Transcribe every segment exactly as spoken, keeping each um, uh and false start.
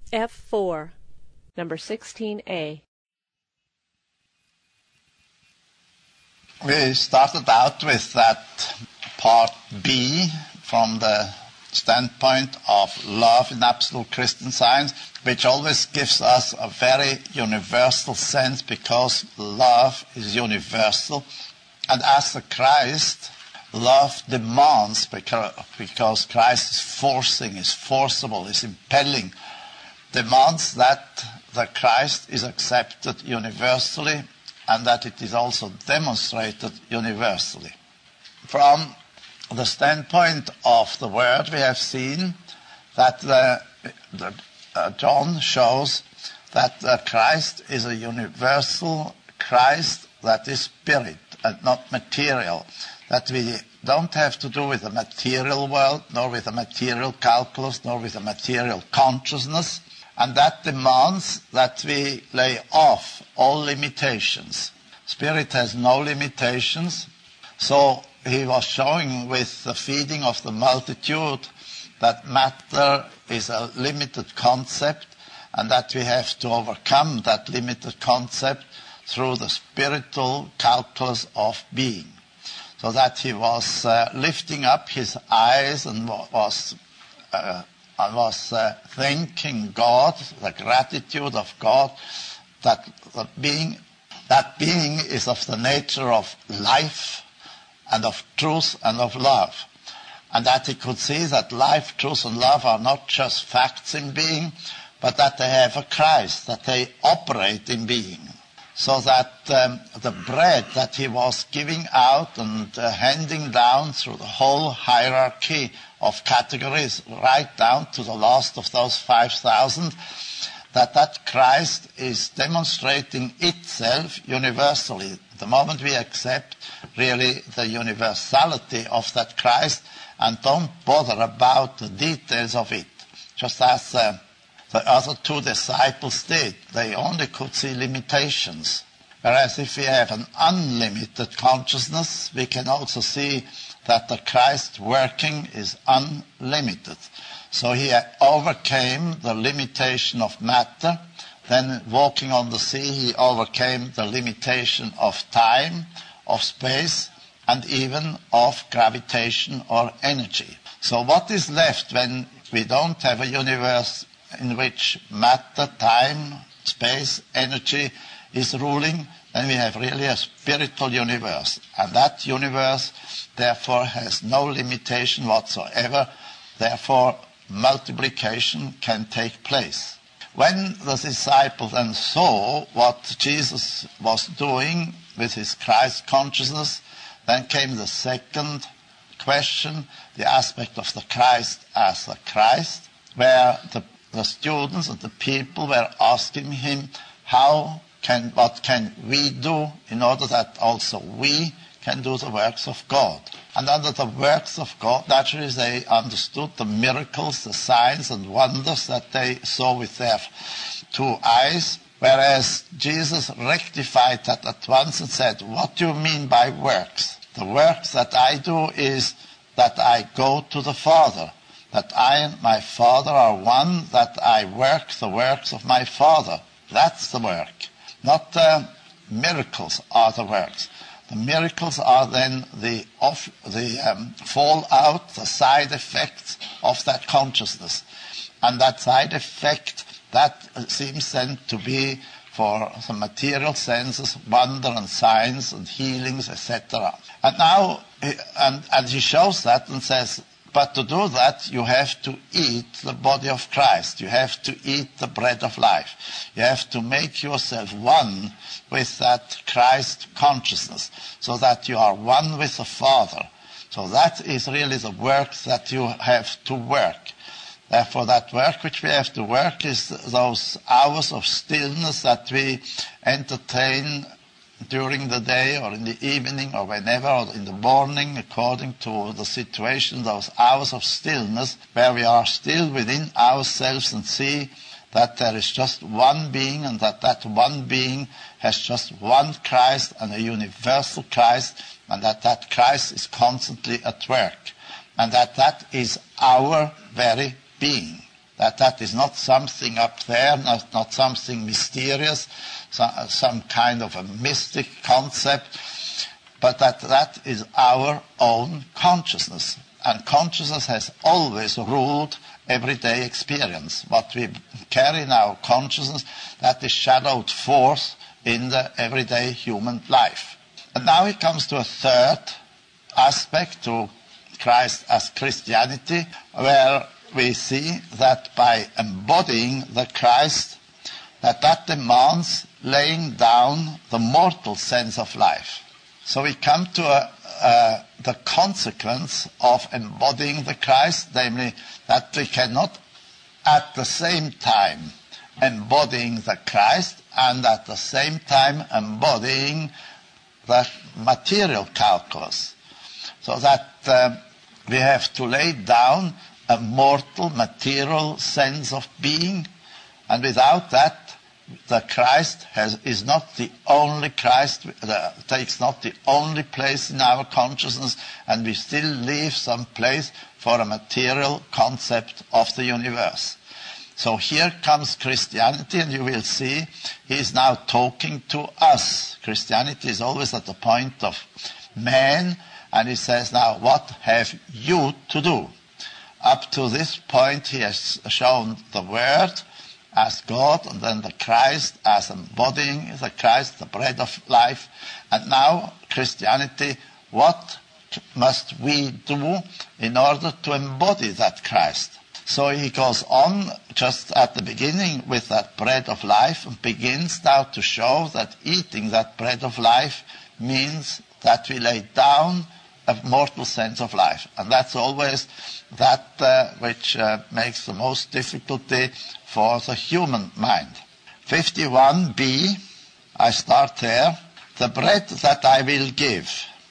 F four. Number sixteen A. We started out with that part B from the standpoint of love in absolute Christian Science, which always gives us a very universal sense because love is universal. And as the Christ, love demands because, because Christ is forcing, is forcible, is impelling, demands that the Christ is accepted universally and that it is also demonstrated universally. From the standpoint of the Word, we have seen that the, the, uh, John shows that the Christ is a universal Christ that is spirit and not material, that we don't have to do with the material world, nor with the material calculus, nor with the material consciousness, and that demands that we lay off all limitations. Spirit has no limitations, so he was showing with the feeding of the multitude that matter is a limited concept and that we have to overcome that limited concept through the spiritual calculus of being. So that he was uh, lifting up his eyes and was, uh, was uh, thanking God, the gratitude of God, that the being, that being is of the nature of life, and of truth and of love. And that he could see that life, truth and love are not just facts in being, but that they have a Christ, that they operate in being. So that um, the bread that he was giving out and uh, handing down through the whole hierarchy of categories, right down to the last of those five thousand, that that Christ is demonstrating itself universally. The moment we accept really the universality of that Christ and don't bother about the details of it, just as uh, the other two disciples did. They only could see limitations. Whereas if we have an unlimited consciousness, we can also see that the Christ working is unlimited. So he overcame the limitation of matter. Then walking on the sea, he overcame the limitation of time, of space, and even of gravitation or energy. So what is left when we don't have a universe in which matter, time, space, energy is ruling? Then we have really a spiritual universe. And that universe, therefore, has no limitation whatsoever. Therefore, multiplication can take place. When the disciples then saw what Jesus was doing with his Christ consciousness, then came the second question, the aspect of the Christ as the Christ, where the, the students and the people were asking him, how can, what can we do in order that also we can do the works of God? And under the works of God, naturally they understood the miracles, the signs and wonders that they saw with their two eyes, whereas Jesus rectified that at once and said, what do you mean by works? The works that I do is that I go to the Father, that I and my Father are one, that I work the works of my Father. That's the work. Not uh, miracles are the works. The miracles are then the, off, the um, fallout, the side effects of that consciousness. And that side effect, that seems then to be for the material senses, wonder and signs and healings, et cetera. And now, and, and he shows that and says, but to do that, you have to eat the body of Christ. You have to eat the bread of life. You have to make yourself one with that Christ consciousness, so that you are one with the Father. So that is really the work that you have to work. Therefore, that work which we have to work is those hours of stillness that we entertain during the day or in the evening or whenever, or in the morning, according to the situation, those hours of stillness where we are still within ourselves and see that there is just one being and that that one being has just one Christ and a universal Christ, and that that Christ is constantly at work, and that that is our very being. that that is not something up there, not, not something mysterious, so, some kind of a mystic concept, but that that is our own consciousness. And consciousness has always ruled everyday experience. What we carry in our consciousness, that is shadowed forth in the everyday human life. And now it comes to a third aspect to Christ as Christianity, where we see that by embodying the Christ, that that demands laying down the mortal sense of life. So we come to a, uh, the consequence of embodying the Christ, namely that we cannot at the same time embodying the Christ and at the same time embodying the material calculus. So that uh, we have to lay down a mortal, material sense of being, and without that, the Christ has, is not the only Christ, the, takes not the only place in our consciousness, and we still leave some place for a material concept of the universe. So here comes Christianity, and you will see he is now talking to us. Christianity is always at the point of man, and he says, now, what have you to do? Up to this point, he has shown the Word as God, and then the Christ as embodying the Christ, the bread of life. And now, Christianity, what must we do in order to embody that Christ? So he goes on just at the beginning with that bread of life and begins now to show that eating that bread of life means that we lay down a mortal sense of life. And that's always that uh, which uh, makes the most difficulty for the human mind. fifty-one b, I start there. The bread that I will give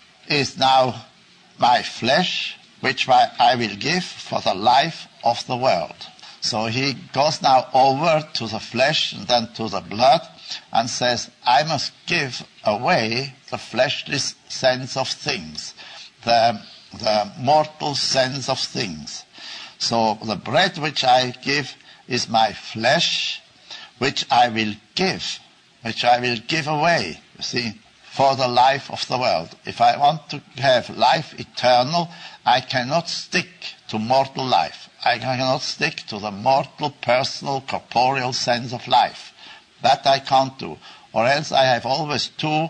is now my flesh, which I will give for the life of the world. So he goes now over to the flesh and then to the blood and says, I must give away the fleshly sense of things, the, the mortal sense of things. So the bread which I give is my flesh, which I will give, which I will give away, you see, for the life of the world. If I want to have life eternal, I cannot stick to mortal life. I cannot stick to the mortal, personal, corporeal sense of life. That I can't do. Or else I have always two,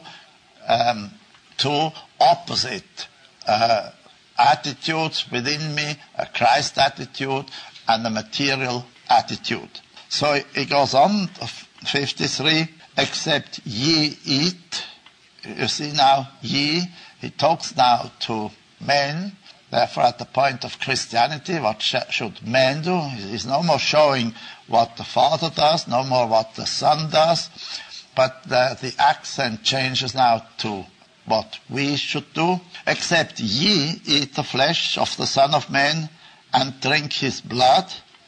um, two opposite uh, attitudes within me, a Christ attitude and a material attitude. So it goes on, fifty-three, except ye eat. You see now, ye, he talks now to men. Therefore, at the point of Christianity, what sh- should men do? He's no more showing what the Father does, no more what the Son does, but the, the accent changes now to what we should do. Except ye eat the flesh of the Son of Man and drink his blood,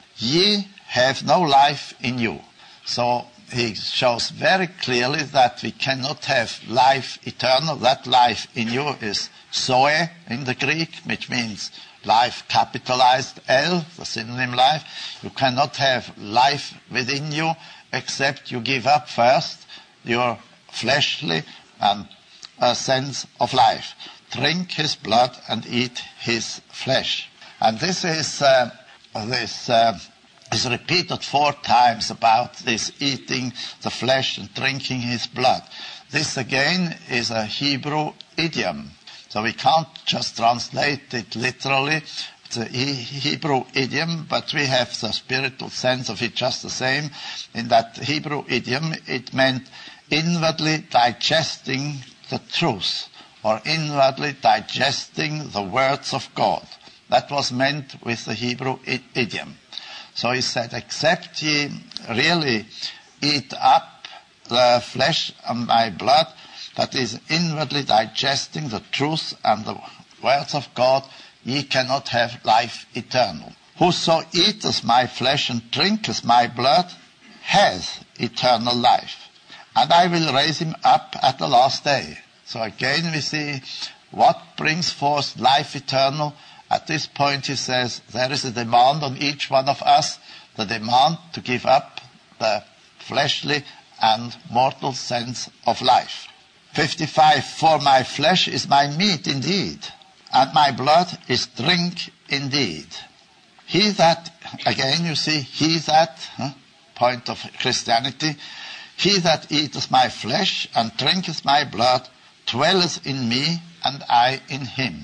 ye have no life in you. So he shows very clearly that we cannot have life eternal. That life in you is zoe in the Greek, which means life capitalized L, the synonym life. You cannot have life within you except you give up first your fleshly and uh, sense of life. Drink his blood and eat his flesh. And this is uh, this uh, is repeated four times about this eating the flesh and drinking his blood. This again is a Hebrew idiom. So we can't just translate it literally. It's a Hebrew idiom, but we have the spiritual sense of it just the same. In that Hebrew idiom, it meant inwardly digesting the truth, or inwardly digesting the words of God. That was meant with the Hebrew idiom. So he said, except ye really eat up the flesh and my blood, that is inwardly digesting the truth and the words of God, ye cannot have life eternal. Whoso eateth my flesh and drinketh my blood hath eternal life, and I will raise him up at the last day. So again we see what brings forth life eternal. At this point he says there is a demand on each one of us the demand to give up the fleshly and mortal sense of life. fifty-five, for my flesh is my meat indeed, and my blood is drink indeed. He that, again you see, he that, huh, point of Christianity, he that eateth my flesh and drinketh my blood dwelleth in me, and I in him.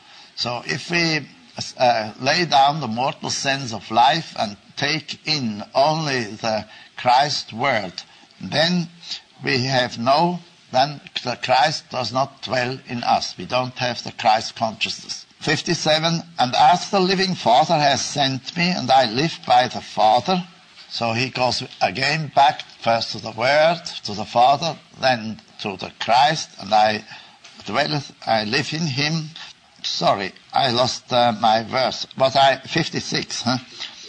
So if we uh, lay down the mortal sense of life and take in only the Christ word, then we have no, then the Christ does not dwell in us. We don't have the Christ consciousness. fifty-seven, and as the living Father has sent me, and I live by the Father. So he goes again back first to the Word, to the Father, then to the Christ, and I dwell, I live in him. Sorry, I lost uh, my verse. Was I fifty-six, huh?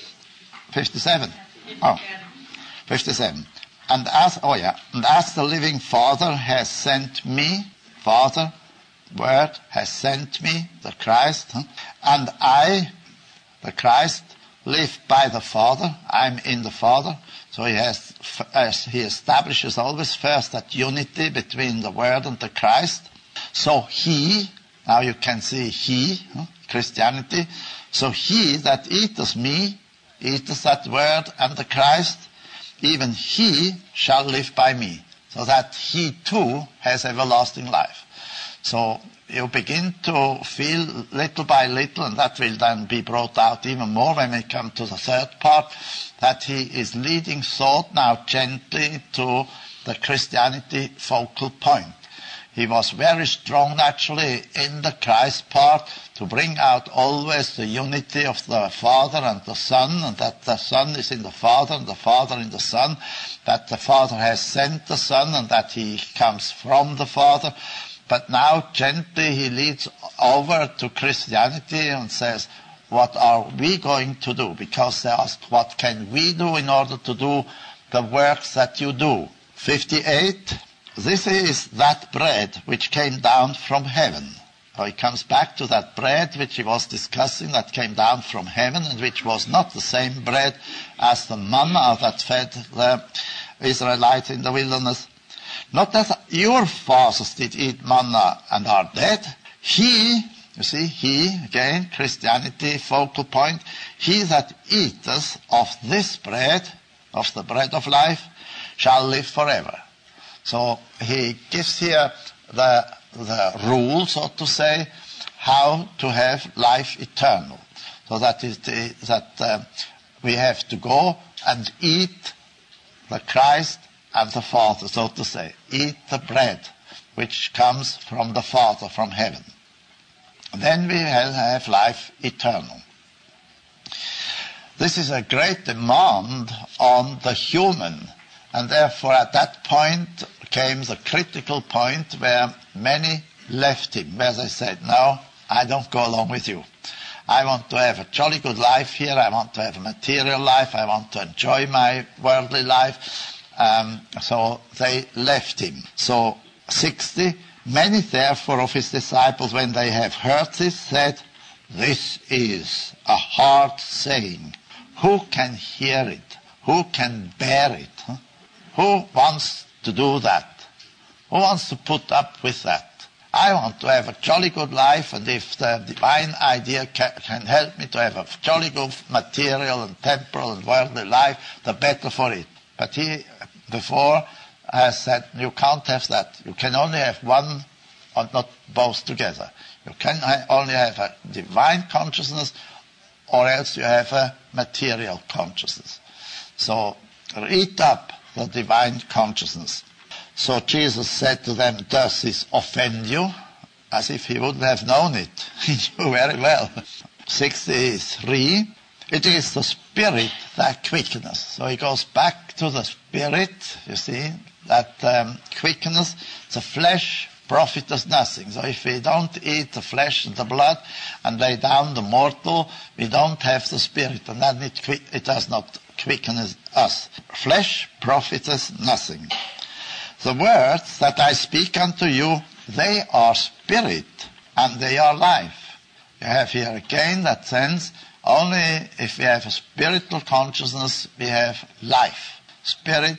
fifty-seven. Oh, fifty-seven. And as, oh yeah, and as the living Father has sent me, Father, Word, has sent me, the Christ, huh? And I, the Christ, live by the Father. I'm in the Father. So he has, as he establishes always first that unity between the Word and the Christ. So he, now you can see he, huh? Christianity. So he that eateth me, eateth that Word and the Christ, even he shall live by me. So that he too has everlasting life. So you begin to feel little by little, and that will then be brought out even more when we come to the third part, that he is leading thought now gently to the Christianity focal point. He was very strong naturally in the Christ part to bring out always the unity of the Father and the Son, and that the Son is in the Father and the Father in the Son, that the Father has sent the Son and that he comes from the Father. But now gently he leads over to Christianity and says, what are we going to do? Because they ask, what can we do in order to do the works that you do? fifty-eight, this is that bread which came down from heaven. So he comes back to that bread which he was discussing that came down from heaven, and which was not the same bread as the manna that fed the Israelites in the wilderness. Not that your fathers did eat manna and are dead. He, you see, he, again, Christianity, focal point, he that eateth of this bread, of the bread of life, shall live forever. So he gives here the, the rule, so to say, how to have life eternal. So that is the, that uh, we have to go and eat the Christ and the Father, so to say. Eat the bread which comes from the Father, from heaven. Then we will have life eternal. This is a great demand on the human, and therefore at that point came the critical point where many left him, where they said, no, I don't go along with you. I want to have a jolly good life here, I want to have a material life, I want to enjoy my worldly life. Um, so they left him. So sixty, many therefore of his disciples, when they have heard this, said, this is a hard saying. Who can hear it? Who can bear it? Huh? Who wants to do that? Who wants to put up with that? I want to have a jolly good life, and if the divine idea can, can help me to have a jolly good material and temporal and worldly life, the better for it. But he before has said, you can't have that. You can only have one, or not both together. You can only have a divine consciousness, or else you have a material consciousness. So eat up the divine consciousness. So Jesus said to them, does this offend you? As if he wouldn't have known it. He knew very well. sixty-three, it is the Spirit that quickeneth. So he goes back to the Spirit, you see, that um, quickeneth. The flesh profiteth nothing. So if we don't eat the flesh and the blood and lay down the mortal, we don't have the Spirit, and then it, quick, it does not quicken us. Flesh profiteth nothing. The words that I speak unto you, they are spirit, and they are life. You have here again that sense, Only if we have a spiritual consciousness, we have life. Spirit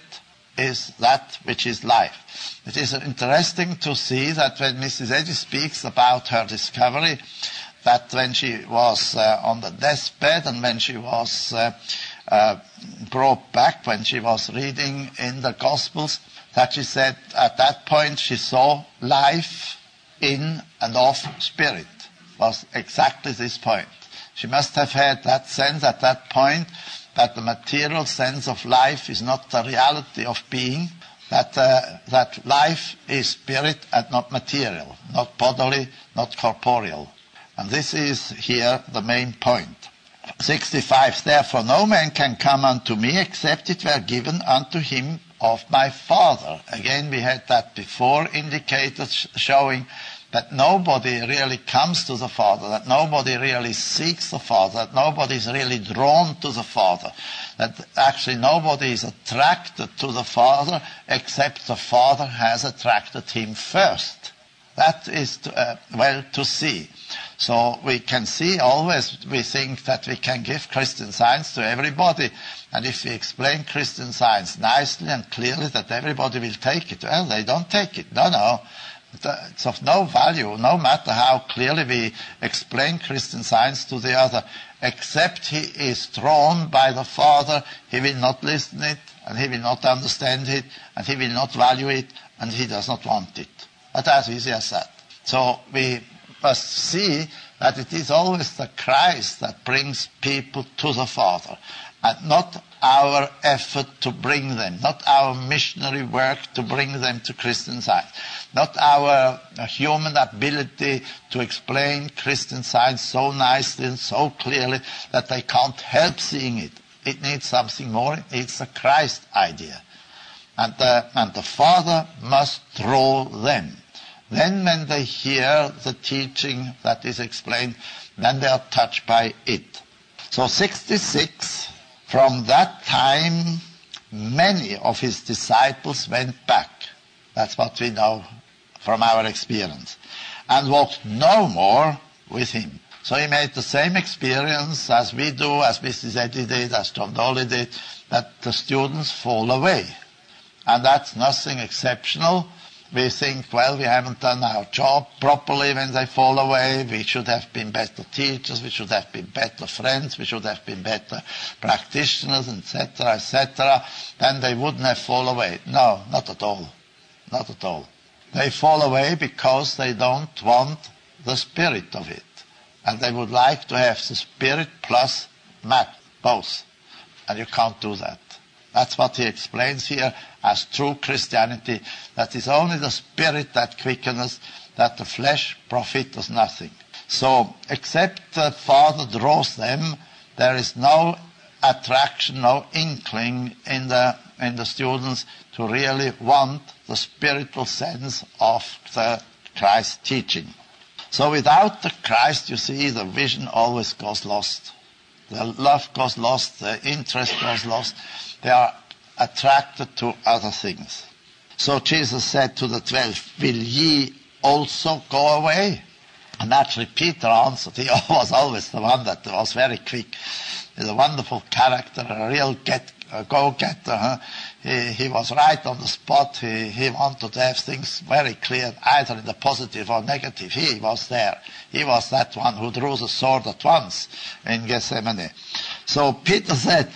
is that which is life. It is interesting to see that when Missus Eddy speaks about her discovery, that when she was uh, on the deathbed and when she was uh, uh, brought back, when she was reading in the Gospels, that she said at that point she saw life in and of spirit. Was exactly this point. She must have had that sense at that point that the material sense of life is not the reality of being, that uh, that life is spirit and not material, not bodily, not corporeal. And this is here the main point. sixty-five, therefore no man can come unto me except it were given unto him of my Father. Again, we had that before indicated, showing that nobody really comes to the Father, that nobody really seeks the Father, that nobody is really drawn to the Father, that actually nobody is attracted to the Father except the Father has attracted him first. That is to, uh, well to see. So we can see always, we think that we can give Christian Science to everybody, and if we explain Christian Science nicely and clearly that everybody will take it, well, they don't take it. No, no. It's of no value, no matter how clearly we explain Christian Science to the other. Except he is drawn by the Father, he will not listen it, and he will not understand it, and he will not value it, and he does not want it. But as easy as that. So we must see that it is always the Christ that brings people to the Father, and not our effort to bring them, not our missionary work to bring them to Christian Science, not our human ability to explain Christian Science so nicely and so clearly that they can't help seeing it. It needs something more. It needs a Christ idea. And the, and the Father must draw them. Then when they hear the teaching that is explained, then they are touched by it. So sixty-six, from that time, many of his disciples went back. That's what we know from our experience. And walked no more with him. So he made the same experience as we do, as Missus Eddy did, as John Dolly did, that the students fall away. And that's nothing exceptional. We think, well, we haven't done our job properly when they fall away. We should have been better teachers. We should have been better friends. We should have been better practitioners, et cetera, et cetera. Then they wouldn't have fallen away. No, not at all. Not at all. They fall away because they don't want the spirit of it. And they would like to have the spirit plus math, both. And you can't do that. That's what he explains here as true Christianity, that is only the spirit that quickens, that the flesh profits nothing. So, except the Father draws them, there is no attraction, no inkling in the, in the students to really want the spiritual sense of the Christ teaching. So without the Christ, you see, the vision always goes lost. The love goes lost, the interest goes lost. They are attracted to other things. So Jesus said to the twelve, will ye also go away? And actually Peter answered. He was always the one that was very quick. He's a wonderful character, a real get, a go-getter. Huh? He, he was right on the spot. He, he wanted to have things very clear, either in the positive or negative. He was there. He was that one who drew the sword at once in Gethsemane. So Peter said,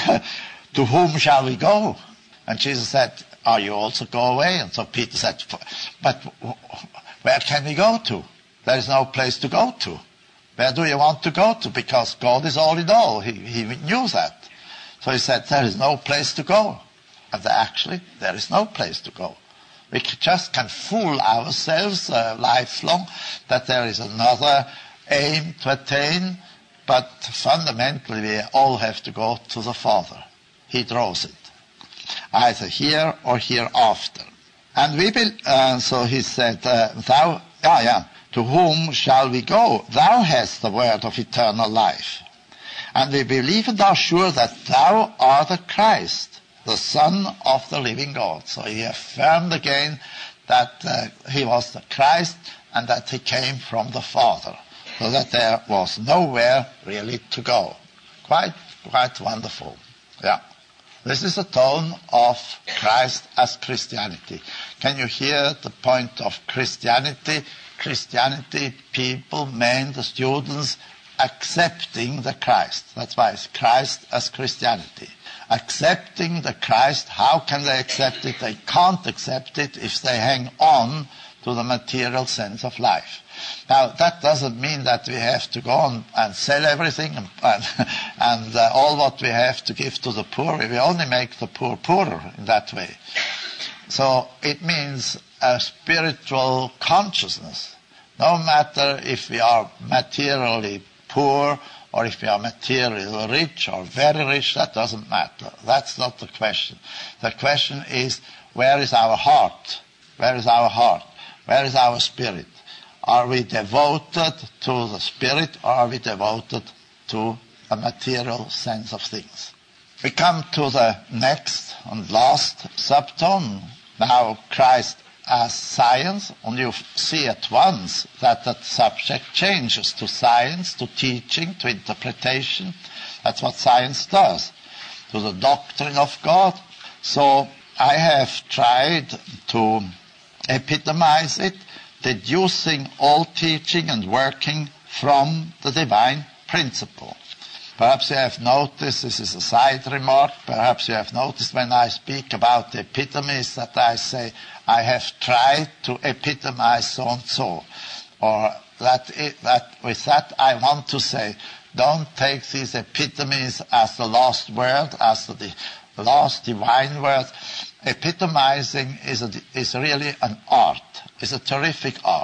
to whom shall we go? And Jesus said, are you also go away? And so Peter said, but where can we go to? There is no place to go to. Where do you want to go to? Because God is all in all. He, he knew that. So he said, there is no place to go. And actually, there is no place to go. We just can fool ourselves uh, lifelong that there is another aim to attain, but fundamentally we all have to go to the Father. He draws it, either here or hereafter. And we will, uh, so he said, uh, thou, ah, yeah, to whom shall we go? Thou hast the word of eternal life. And we believe and are sure that thou art the Christ, the Son of the living God. So he affirmed again that uh, he was the Christ and that he came from the Father. so that there was nowhere really to go. Quite, quite wonderful. Yeah. This is the tone of Christ as Christianity. Can you hear the point of Christianity? Christianity, people, men, the students, accepting the Christ. That's why it's Christ as Christianity. Accepting the Christ, how can they accept it? They can't accept it if they hang on to the material sense of life. Now, that doesn't mean that we have to go on and sell everything and, and, and uh, all what we have to give to the poor. We only make the poor poorer in that way. So it means a spiritual consciousness. No matter if we are materially poor or if we are materially rich or very rich, that doesn't matter. That's not the question. The question is, where is our heart? Where is our heart? Where is our spirit? Are we devoted to the spirit, or are we devoted to a material sense of things? We come to the next and last subtone. Now Christ as science, and you see at once that that subject changes to science, to teaching, to interpretation. That's what science does, to the doctrine of God. So I have tried to epitomize it, deducing all teaching and working from the divine principle. Perhaps you have noticed, this is a side remark, perhaps you have noticed when I speak about the epitomes that I say, I have tried to epitomize so and so. Or that, it, that with that I want to say, don't take these epitomes as the last word, as the last divine word. Epitomizing is, a, is really an art, is a terrific art.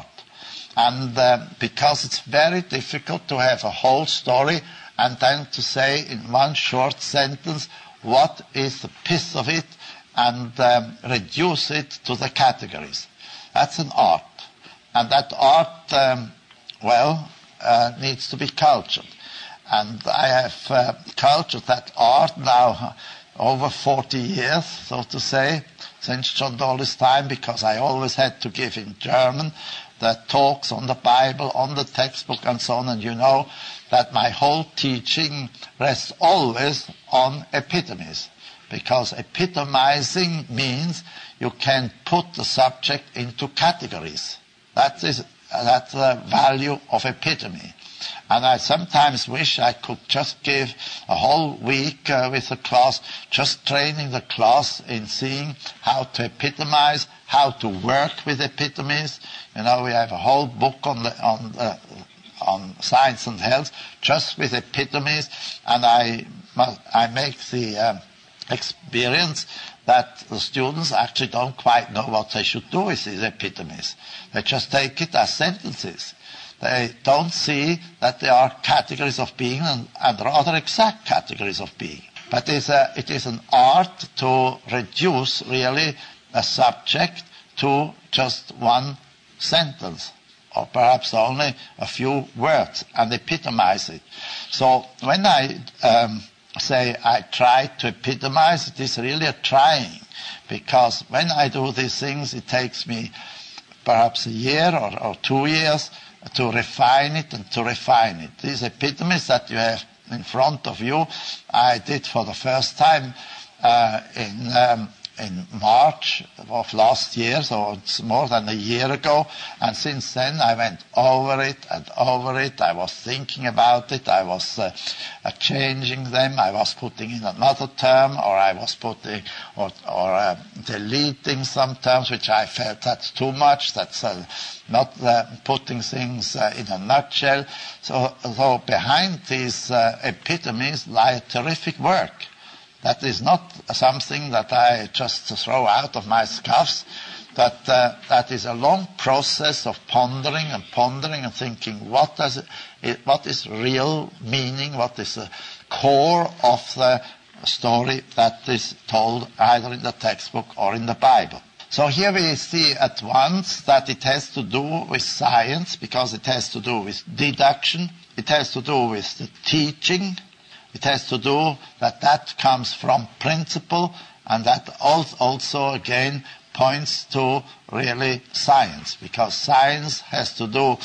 And uh, because it's very difficult to have a whole story and then to say in one short sentence what is the pith of it and um, reduce it to the categories. That's an art. And that art, um, well, uh, needs to be cultured. And I have uh, cultured that art now over forty years, so to say, since John Dolly's time, because I always had to give in German the talks on the Bible, on the textbook and so on, and you know that my whole teaching rests always on epitomes, because epitomizing means you can put the subject into categories. That is, that's the value of epitome. And I sometimes wish I could just give a whole week uh, with the class, just training the class in seeing how to epitomize, how to work with epitomes. You know, we have a whole book on the, on the, on science and health, just with epitomes, and I I make the um, experience that the students actually don't quite know what they should do with these epitomes. They just take it as sentences. They don't see that there are categories of being and, and rather exact categories of being. But it's a, it is an art to reduce really a subject to just one sentence, or perhaps only a few words, and epitomize it. So when I um, say I try to epitomize, it is really a trying, because when I do these things, it takes me perhaps a year or, or two years to refine it and to refine it. These epitomes that you have in front of you, I did for the first time uh, in um, in March of last year, so it's more than a year ago, and since then I went over it and over it. I was thinking about it, I was uh, uh, changing them, I was putting in another term, or I was putting or, or uh, deleting some terms which I felt that's too much, that's uh, not uh, putting things uh, in a nutshell. So, so behind these uh, epitomes lie a terrific work. That is not something that I just throw out of my scuffs. That uh, that is a long process of pondering and pondering and thinking what does it, what is real meaning, what is the core of the story that is told either in the textbook or in the Bible. So here we see at once that it has to do with science, because it has to do with deduction, it has to do with the teaching. It has to do that that comes from principle, and that also again points to really science, because science has to do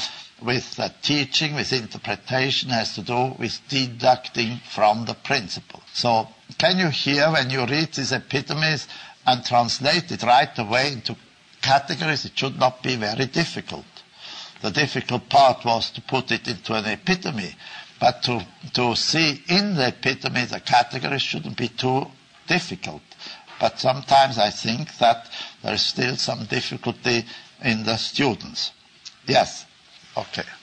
with uh, teaching, with interpretation, has to do with deducting from the principle. So can you hear when you read these epitomes and translate it right away into categories? It should not be very difficult. The difficult part was to put it into an epitome, but to, to see in the epitome the categories shouldn't be too difficult. But sometimes I think that there is still some difficulty in the students. Yes, okay.